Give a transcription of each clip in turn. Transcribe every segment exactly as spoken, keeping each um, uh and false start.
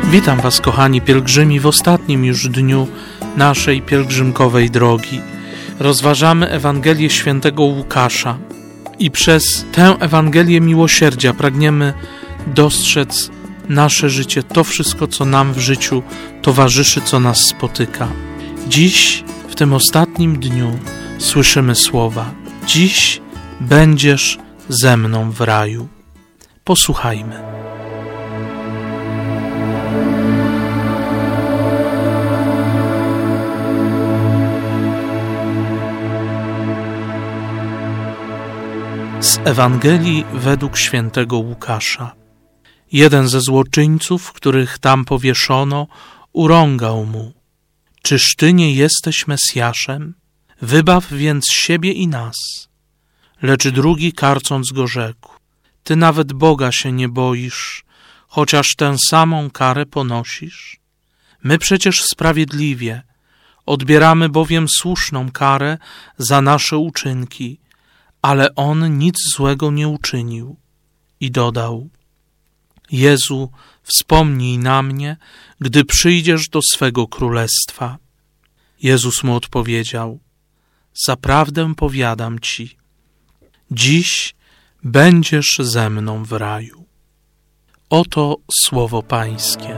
Witam Was, kochani pielgrzymi, w ostatnim już dniu naszej pielgrzymkowej drogi. Rozważamy Ewangelię świętego Łukasza i przez tę Ewangelię miłosierdzia pragniemy dostrzec nasze życie, to wszystko, co nam w życiu towarzyszy, co nas spotyka. Dziś, w tym ostatnim dniu, słyszymy słowa: dziś będziesz ze mną w raju. Posłuchajmy. Z Ewangelii według świętego Łukasza. Jeden ze złoczyńców, których tam powieszono, urągał mu: czyż ty nie jesteś Mesjaszem? Wybaw więc siebie i nas. Lecz drugi, karcąc go, rzekł: ty nawet Boga się nie boisz, chociaż tę samą karę ponosisz? My przecież sprawiedliwie, odbieramy bowiem słuszną karę za nasze uczynki, ale on nic złego nie uczynił. I dodał: Jezu, wspomnij na mnie, gdy przyjdziesz do swego królestwa. Jezus mu odpowiedział: zaprawdę powiadam ci, dziś będziesz ze mną w raju. Oto słowo Pańskie.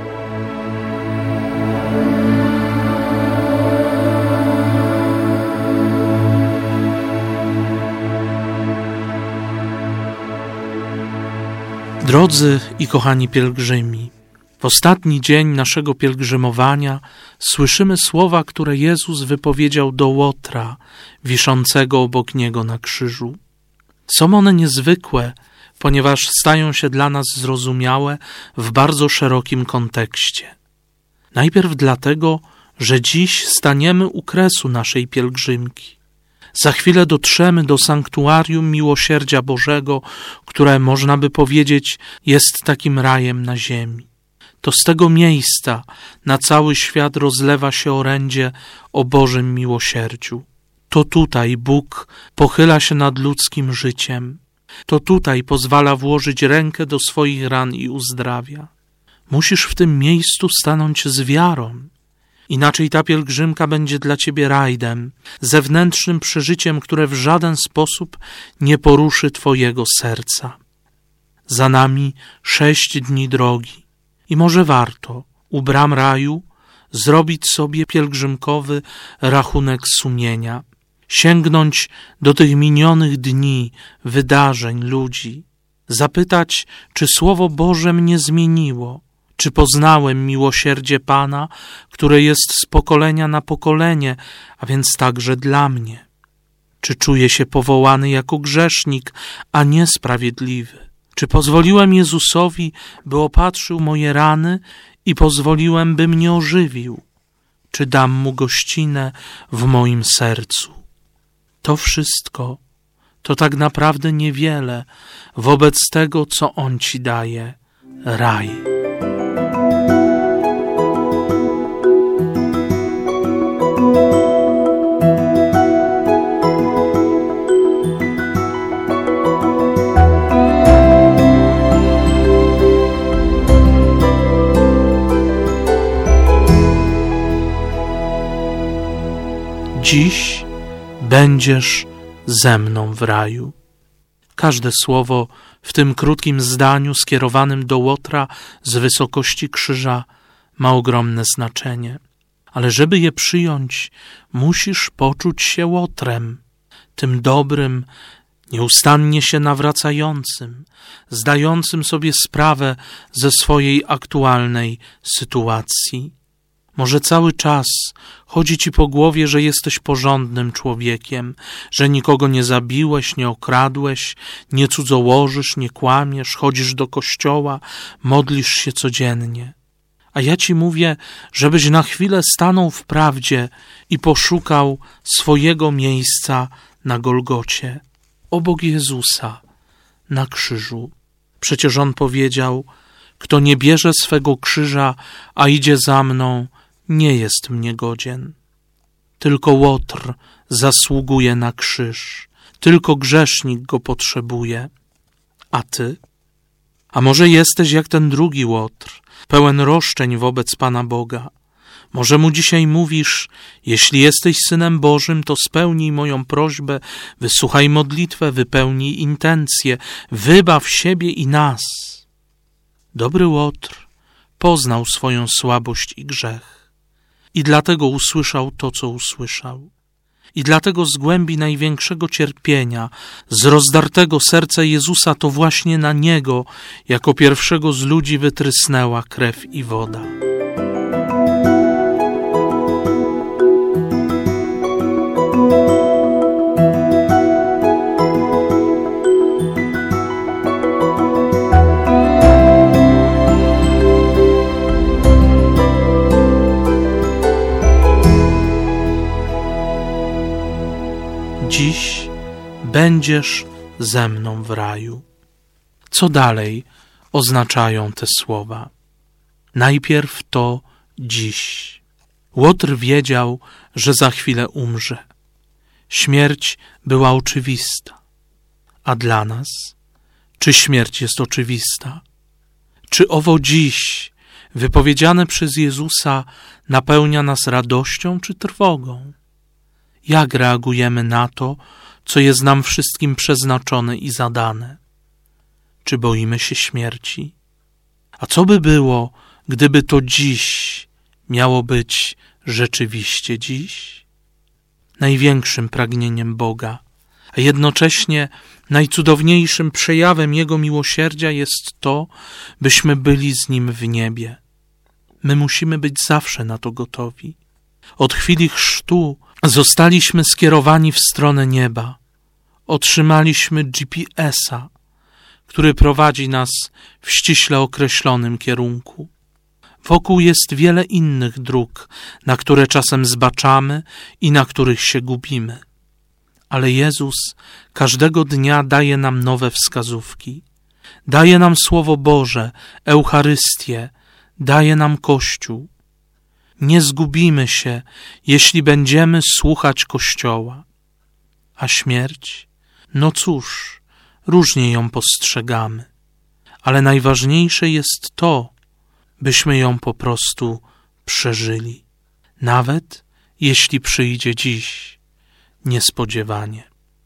Drodzy i kochani pielgrzymi, w ostatni dzień naszego pielgrzymowania słyszymy słowa, które Jezus wypowiedział do Łotra wiszącego obok Niego na krzyżu. Są one niezwykłe, ponieważ stają się dla nas zrozumiałe w bardzo szerokim kontekście. Najpierw dlatego, że dziś staniemy u kresu naszej pielgrzymki. Za chwilę dotrzemy do sanktuarium miłosierdzia Bożego, które, można by powiedzieć, jest takim rajem na ziemi. To z tego miejsca na cały świat rozlewa się orędzie o Bożym miłosierdziu. To tutaj Bóg pochyla się nad ludzkim życiem. To tutaj pozwala włożyć rękę do swoich ran i uzdrawia. Musisz w tym miejscu stanąć z wiarą. Inaczej ta pielgrzymka będzie dla ciebie rajdem, zewnętrznym przeżyciem, które w żaden sposób nie poruszy twojego serca. Za nami sześć dni drogi i może warto u bram raju zrobić sobie pielgrzymkowy rachunek sumienia, sięgnąć do tych minionych dni, wydarzeń, ludzi, zapytać, czy Słowo Boże mnie zmieniło, czy poznałem miłosierdzie Pana, które jest z pokolenia na pokolenie, a więc także dla mnie? Czy czuję się powołany jako grzesznik, a nie sprawiedliwy? Czy pozwoliłem Jezusowi, by opatrzył moje rany i pozwoliłem, by mnie ożywił? Czy dam Mu gościnę w moim sercu? To wszystko to tak naprawdę niewiele wobec tego, co On ci daje, raj. Dziś będziesz ze mną w raju. Każde słowo w tym krótkim zdaniu skierowanym do Łotra z wysokości krzyża ma ogromne znaczenie. Ale żeby je przyjąć, musisz poczuć się Łotrem, tym dobrym, nieustannie się nawracającym, zdającym sobie sprawę ze swojej aktualnej sytuacji. Może cały czas chodzi ci po głowie, że jesteś porządnym człowiekiem, że nikogo nie zabiłeś, nie okradłeś, nie cudzołożysz, nie kłamiesz, chodzisz do kościoła, modlisz się codziennie. A ja ci mówię, żebyś na chwilę stanął w prawdzie i poszukał swojego miejsca na Golgocie, obok Jezusa, na krzyżu. Przecież On powiedział: kto nie bierze swego krzyża, a idzie za mną, nie jest mnie godzien. Tylko Łotr zasługuje na krzyż, tylko grzesznik go potrzebuje. A ty? A może jesteś jak ten drugi Łotr, pełen roszczeń wobec Pana Boga. Może mu dzisiaj mówisz: jeśli jesteś Synem Bożym, to spełnij moją prośbę, wysłuchaj modlitwę, wypełnij intencję, wybaw siebie i nas. Dobry Łotr poznał swoją słabość i grzech i dlatego usłyszał to, co usłyszał. I dlatego z głębi największego cierpienia, z rozdartego serca Jezusa, to właśnie na Niego, jako pierwszego z ludzi, wytrysnęła krew i woda. Dziś będziesz ze mną w raju. Co dalej oznaczają te słowa? Najpierw to dziś. Łotr wiedział, że za chwilę umrze. Śmierć była oczywista. A dla nas? Czy śmierć jest oczywista? Czy owo dziś, wypowiedziane przez Jezusa, napełnia nas radością czy trwogą? Jak reagujemy na to, co jest nam wszystkim przeznaczone i zadane? Czy boimy się śmierci? A co by było, gdyby to dziś miało być rzeczywiście dziś? Największym pragnieniem Boga, a jednocześnie najcudowniejszym przejawem Jego miłosierdzia jest to, byśmy byli z Nim w niebie. My musimy być zawsze na to gotowi. Od chwili chrztu zostaliśmy skierowani w stronę nieba. Otrzymaliśmy G P S-a, który prowadzi nas w ściśle określonym kierunku. Wokół jest wiele innych dróg, na które czasem zbaczamy i na których się gubimy. Ale Jezus każdego dnia daje nam nowe wskazówki. Daje nam Słowo Boże, Eucharystię, daje nam Kościół. Nie zgubimy się, jeśli będziemy słuchać Kościoła. A śmierć? No cóż, różnie ją postrzegamy. Ale najważniejsze jest to, byśmy ją po prostu przeżyli. Nawet jeśli przyjdzie dziś niespodziewanie.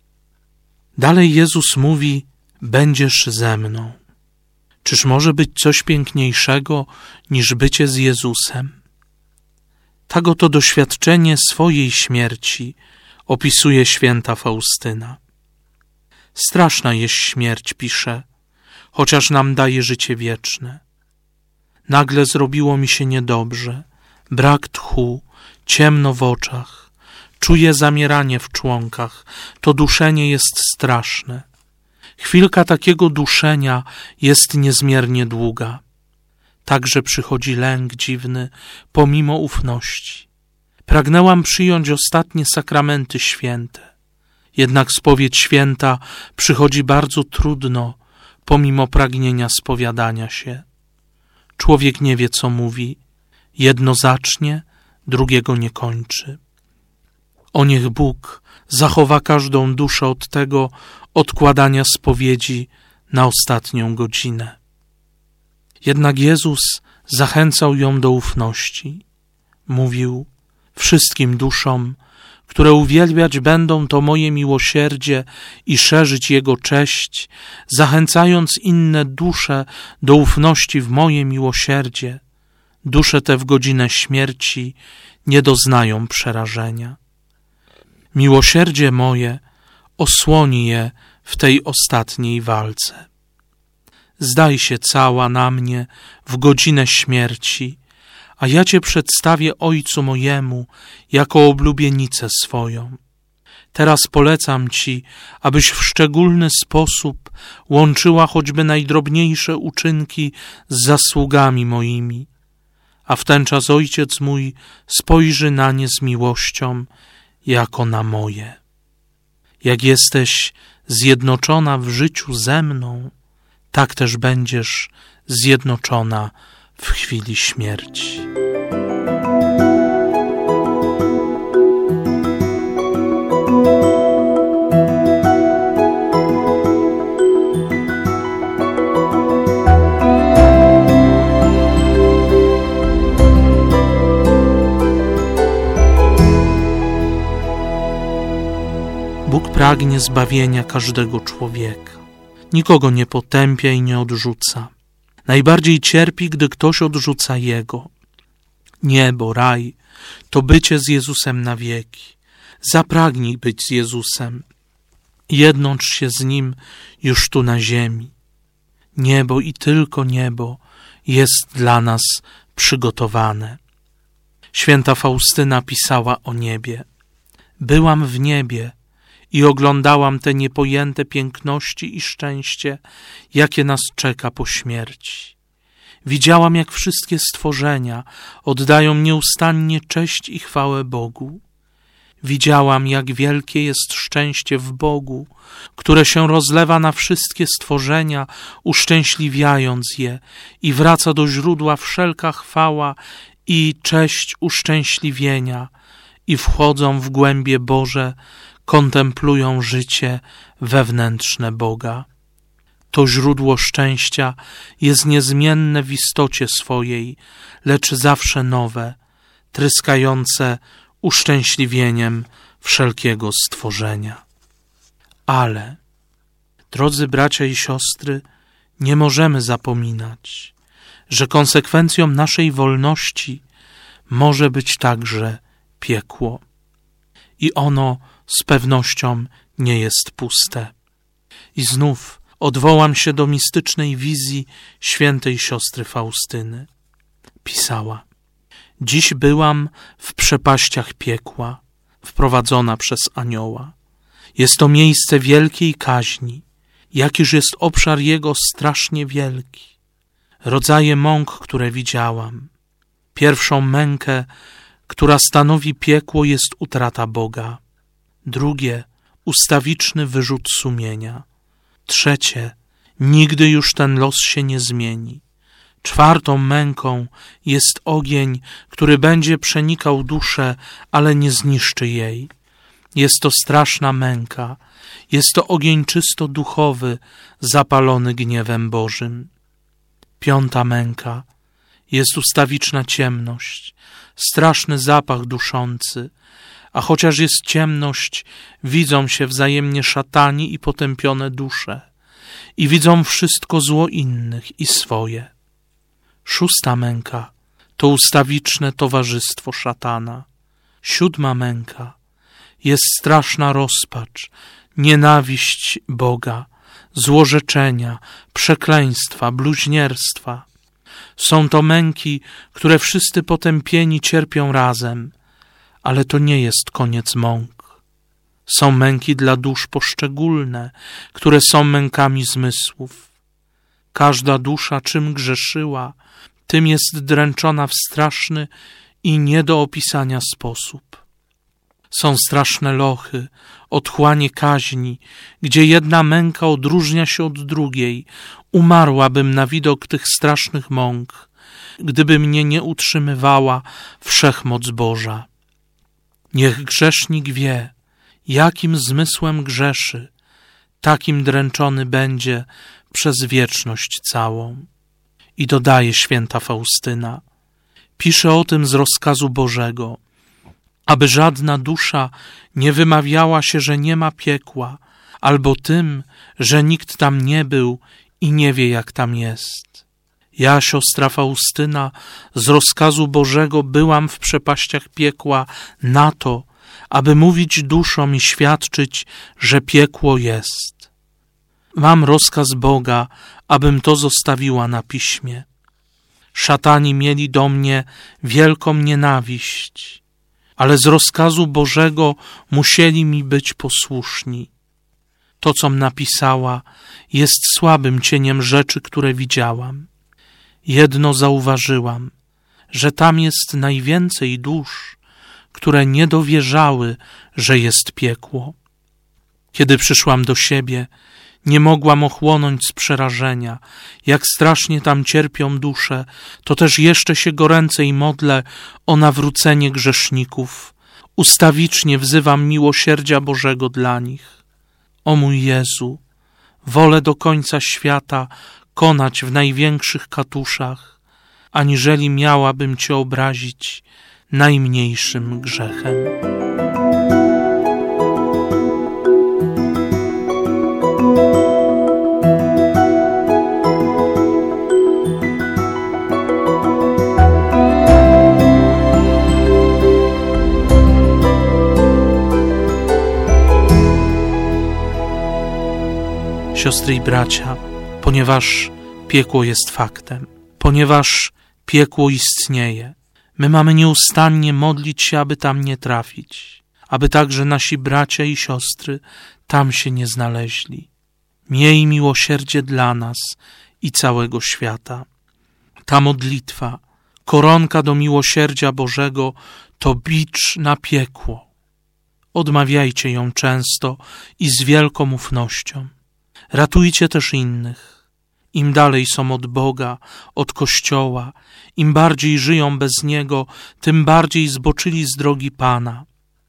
Dalej Jezus mówi: będziesz ze mną. Czyż może być coś piękniejszego niż bycie z Jezusem? Tak oto doświadczenie swojej śmierci opisuje święta Faustyna. Straszna jest śmierć, pisze, chociaż nam daje życie wieczne. Nagle zrobiło mi się niedobrze, brak tchu, ciemno w oczach, czuję zamieranie w członkach, to duszenie jest straszne. Chwilka takiego duszenia jest niezmiernie długa. Także przychodzi lęk dziwny, pomimo ufności. Pragnęłam przyjąć ostatnie sakramenty święte. Jednak spowiedź święta przychodzi bardzo trudno, pomimo pragnienia spowiadania się. Człowiek nie wie, co mówi. Jedno zacznie, drugiego nie kończy. O niech Bóg zachowa każdą duszę od tego odkładania spowiedzi na ostatnią godzinę. Jednak Jezus zachęcał ją do ufności. Mówił: wszystkim duszom, które uwielbiać będą to moje miłosierdzie i szerzyć Jego cześć, zachęcając inne dusze do ufności w moje miłosierdzie, dusze te w godzinę śmierci nie doznają przerażenia. Miłosierdzie moje osłoni je w tej ostatniej walce. Zdaj się cała na mnie w godzinę śmierci, a ja Cię przedstawię Ojcu mojemu jako oblubienicę swoją. Teraz polecam Ci, abyś w szczególny sposób łączyła choćby najdrobniejsze uczynki z zasługami moimi, a w ten czas Ojciec mój spojrzy na nie z miłością jako na moje. Jak jesteś zjednoczona w życiu ze mną, tak też będziesz zjednoczona w chwili śmierci. Bóg pragnie zbawienia każdego człowieka. Nikogo nie potępia i nie odrzuca. Najbardziej cierpi, gdy ktoś odrzuca Jego. Niebo, raj, to bycie z Jezusem na wieki. Zapragnij być z Jezusem. Jednocz się z Nim już tu na ziemi. Niebo i tylko niebo jest dla nas przygotowane. Święta Faustyna pisała o niebie. Byłam w niebie i oglądałam te niepojęte piękności i szczęście, jakie nas czeka po śmierci. Widziałam, jak wszystkie stworzenia oddają nieustannie cześć i chwałę Bogu. Widziałam, jak wielkie jest szczęście w Bogu, które się rozlewa na wszystkie stworzenia, uszczęśliwiając je i wraca do źródła wszelka chwała i cześć uszczęśliwienia i wchodzą w głębie Boże, kontemplują życie wewnętrzne Boga. To źródło szczęścia jest niezmienne w istocie swojej, lecz zawsze nowe, tryskające uszczęśliwieniem wszelkiego stworzenia. Ale, drodzy bracia i siostry, nie możemy zapominać, że konsekwencją naszej wolności może być także piekło. I ono z pewnością nie jest puste. I znów odwołam się do mistycznej wizji świętej siostry Faustyny. Pisała: dziś byłam w przepaściach piekła, wprowadzona przez anioła. Jest to miejsce wielkiej kaźni. Jakiż jest obszar jego strasznie wielki. Rodzaje mąk, które widziałam. Pierwszą mękę, która stanowi piekło, jest utrata Boga. Drugie, ustawiczny wyrzut sumienia. Trzecie, nigdy już ten los się nie zmieni. Czwartą męką jest ogień, który będzie przenikał duszę, ale nie zniszczy jej. Jest to straszna męka. Jest to ogień czysto duchowy, zapalony gniewem Bożym. Piąta męka jest ustawiczna ciemność, straszny zapach duszący, a chociaż jest ciemność, widzą się wzajemnie szatani i potępione dusze i widzą wszystko zło innych i swoje. Szósta męka to ustawiczne towarzystwo szatana. Siódma męka jest straszna rozpacz, nienawiść Boga, złorzeczenia, przekleństwa, bluźnierstwa. Są to męki, które wszyscy potępieni cierpią razem, ale to nie jest koniec mąk. Są męki dla dusz poszczególne, które są mękami zmysłów. Każda dusza, czym grzeszyła, tym jest dręczona w straszny i nie do opisania sposób. Są straszne lochy, otchłanie kaźni, gdzie jedna męka odróżnia się od drugiej. Umarłabym na widok tych strasznych mąk, gdyby mnie nie utrzymywała wszechmoc Boża. Niech grzesznik wie, jakim zmysłem grzeszy, takim dręczony będzie przez wieczność całą. I dodaje święta Faustyna, pisze o tym z rozkazu Bożego, aby żadna dusza nie wymawiała się, że nie ma piekła, albo tym, że nikt tam nie był i nie wie, jak tam jest. Ja, siostra Faustyna, z rozkazu Bożego byłam w przepaściach piekła na to, aby mówić duszom i świadczyć, że piekło jest. Mam rozkaz Boga, abym to zostawiła na piśmie. Szatani mieli do mnie wielką nienawiść, ale z rozkazu Bożego musieli mi być posłuszni. To, com napisała, jest słabym cieniem rzeczy, które widziałam. Jedno zauważyłam, że tam jest najwięcej dusz, które nie dowierzały, że jest piekło. Kiedy przyszłam do siebie, nie mogłam ochłonąć z przerażenia, jak strasznie tam cierpią dusze, to też jeszcze się goręcej modlę o nawrócenie grzeszników. Ustawicznie wzywam miłosierdzia Bożego dla nich. O mój Jezu, wolę do końca świata konać w największych katuszach, aniżeli miałabym Cię obrazić najmniejszym grzechem. Siostry i bracia, ponieważ piekło jest faktem, ponieważ piekło istnieje, my mamy nieustannie modlić się, aby tam nie trafić, aby także nasi bracia i siostry tam się nie znaleźli. Miej miłosierdzie dla nas i całego świata. Ta modlitwa, koronka do miłosierdzia Bożego, to bicz na piekło. Odmawiajcie ją często i z wielką ufnością. Ratujcie też innych. Im dalej są od Boga, od Kościoła, im bardziej żyją bez Niego, tym bardziej zboczyli z drogi Pana.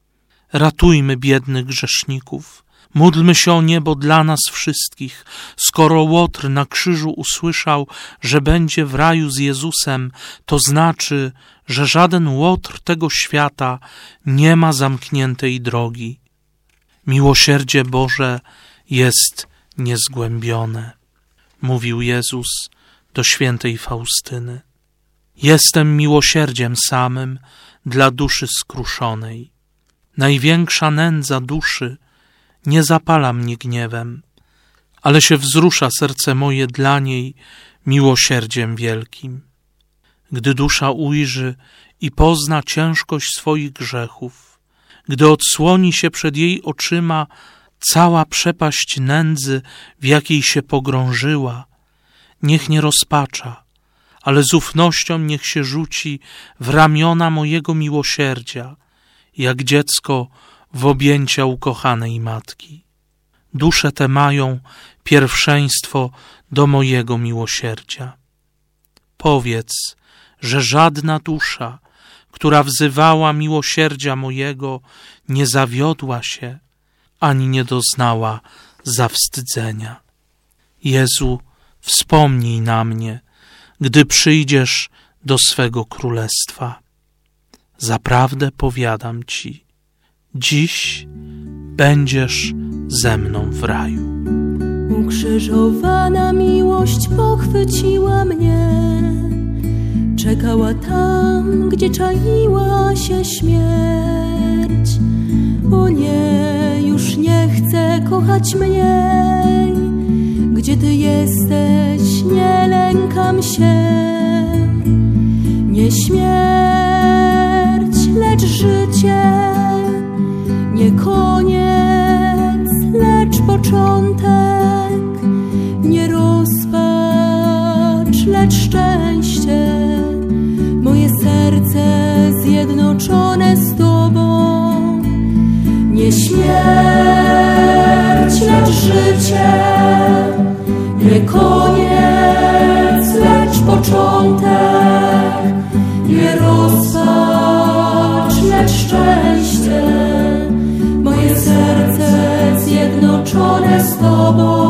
Ratujmy biednych grzeszników. Módlmy się o niebo dla nas wszystkich. Skoro Łotr na krzyżu usłyszał, że będzie w raju z Jezusem, to znaczy, że żaden Łotr tego świata nie ma zamkniętej drogi. Miłosierdzie Boże jest niezgłębione, mówił Jezus do świętej Faustyny. Jestem miłosierdziem samym dla duszy skruszonej. Największa nędza duszy nie zapala mnie gniewem, ale się wzrusza serce moje dla niej miłosierdziem wielkim. Gdy dusza ujrzy i pozna ciężkość swoich grzechów, gdy odsłoni się przed jej oczyma cała przepaść nędzy, w jakiej się pogrążyła, niech nie rozpacza, ale z ufnością niech się rzuci w ramiona mojego miłosierdzia, jak dziecko w objęcia ukochanej matki. Dusze te mają pierwszeństwo do mojego miłosierdzia. Powiedz, że żadna dusza, która wzywała miłosierdzia mojego, nie zawiodła się, ani nie doznała zawstydzenia. Jezu, wspomnij na mnie, gdy przyjdziesz do swego królestwa. Zaprawdę powiadam Ci, dziś będziesz ze mną w raju. Ukrzyżowana miłość pochwyciła mnie, czekała tam, gdzie czaiła się śmierć. O nie, już nie chcę kochać mniej, gdzie Ty jesteś, nie lękam się. Nie śmierć, lecz życie, nie koniec, lecz początek, nie rozpacz, lecz szczęście. Moje serce zjednoczone z Tobą. Nie śmierć, lecz życie, nie koniec, lecz początek, nie rozpacz, lecz szczęście. Moje serce zjednoczone z Tobą.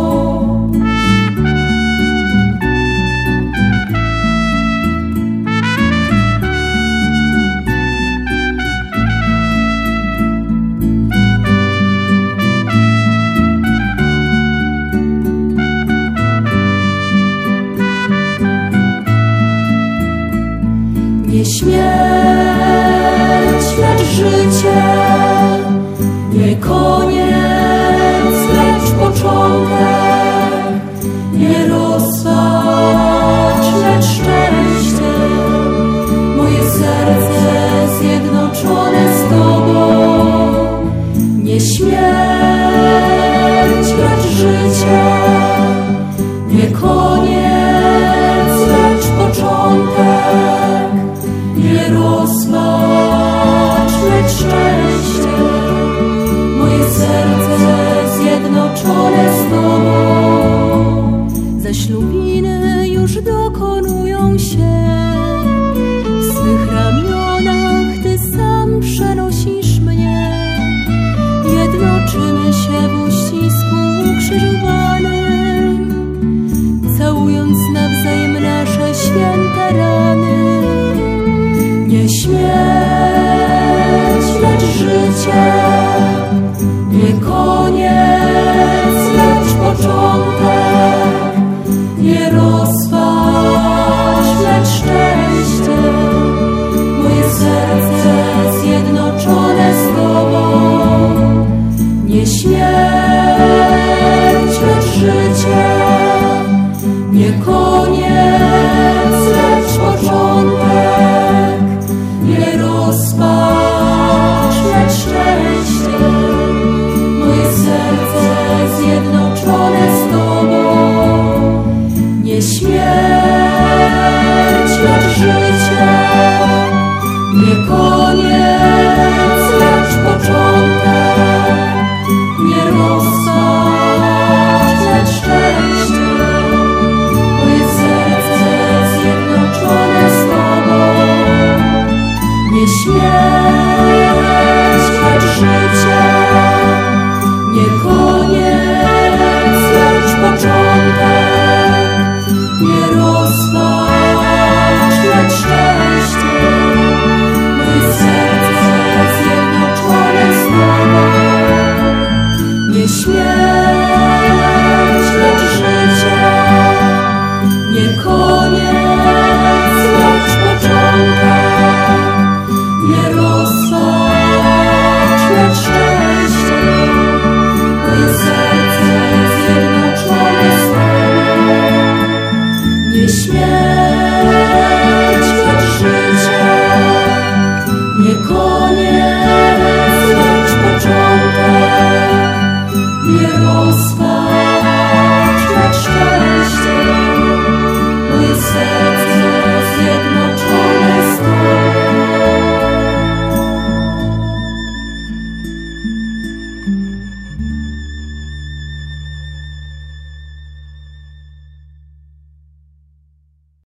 Nie śmierć, lecz życie, nie koniec, lecz początek, nie rozpacz, lecz szczęście. Moje serce zjednoczone z Tobą. Nie śmierć, lecz życie, nie koniec, lecz początek, nie rozpacz, lecz szczęście. Moje serce zjednoczone z Tobą. Zaślubiny już dokonują się, w swych ramionach Ty sam przenosisz mnie. Jednoczymy się w uścisku ukrzyżowanym, całując nawzajem nasze święte rany. Nie śmierć, lecz życie, nie koniec, lecz początek, nie rozpacz, lecz szczęście. Moje serce zjednoczone z Tobą. Nie śmierć, lecz nie śmierć.